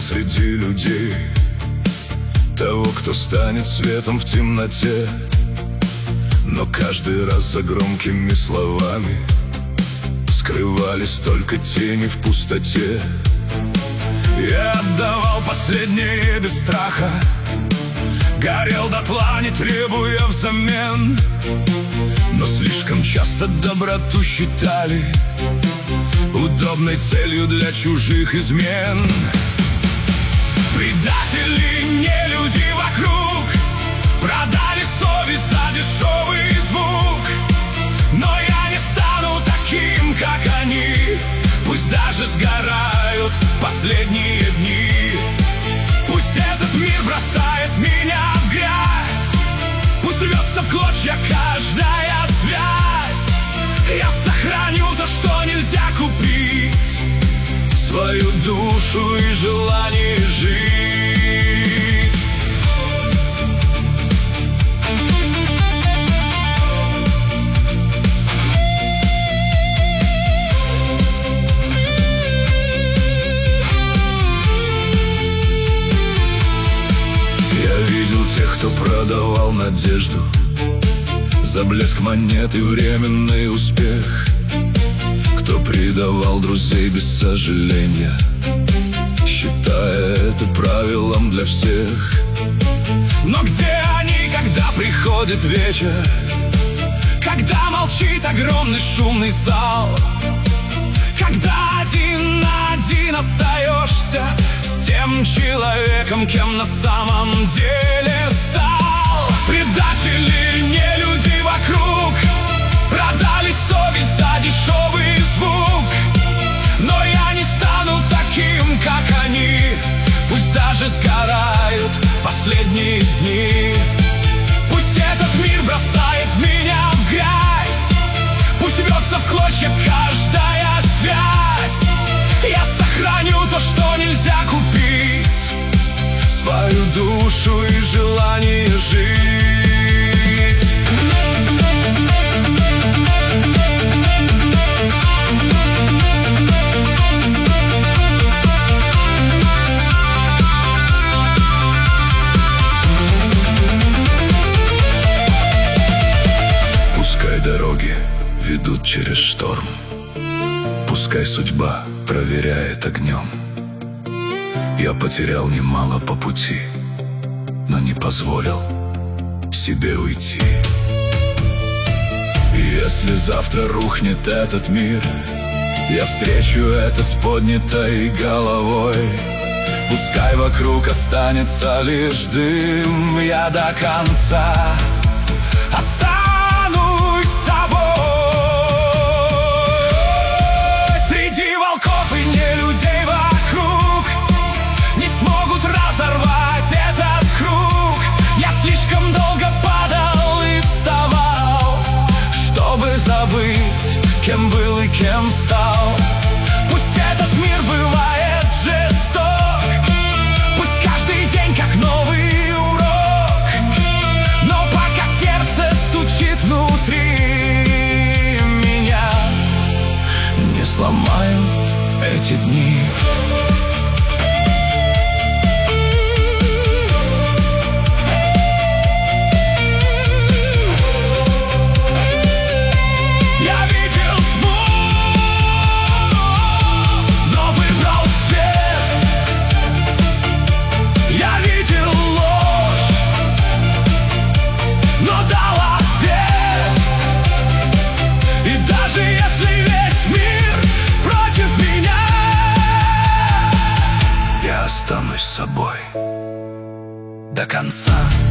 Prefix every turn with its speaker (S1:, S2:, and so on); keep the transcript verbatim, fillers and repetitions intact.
S1: среди людей, того, кто станет светом в темноте. Но каждый раз за громкими словами скрывались только тени в пустоте. Я отдавал последнее без страха, горел дотла, не требуя взамен. Но слишком часто доброту считали удобной целью для чужих измен. Предатели, не люди вокруг, продали совесть за дешевый звук. Но я не стану таким, как они, пусть даже сгорают последние дни. Пусть этот мир бросает меня в грязь, пусть рвется в клочья каждая связь. Я сохраню то, что нельзя купить, свою душу и желание жить. Я видел тех, кто продавал надежду за блеск монет и временный успех, кто предавал друзей без сожаления, считая это правилом для всех. Но где они, когда приходит вечер, когда молчит огромный шумный зал, когда один на один остаешься с тем человеком, кем на самом деле стал? Предатели, не люди вокруг, продали совесть за дешевый звук. Но я не стану таким, как они, пусть даже сгорают последние дни. Пусть этот мир бросает меня в грязь, пусть рвется в клочья каждая связь. Я сохраню то, что нельзя купить, свою душу и желание жить. Пускай дороги ведут через шторм, пускай судьба проверяет огнем. Я потерял немало по пути, но не позволил себе уйти. И если завтра рухнет этот мир, я встречу это с поднятой головой. Пускай вокруг останется лишь дым, я до конца останусь собой. Среди волков и не людей вокруг не смогут разорвать этот круг. Я слишком долго падал и вставал, чтобы забыть, кем был и кем стал. Пусть этот мир бывает жесток, пусть каждый день как новый урок, но пока сердце стучит внутри меня, не сломают эти дни. Останусь собой до конца.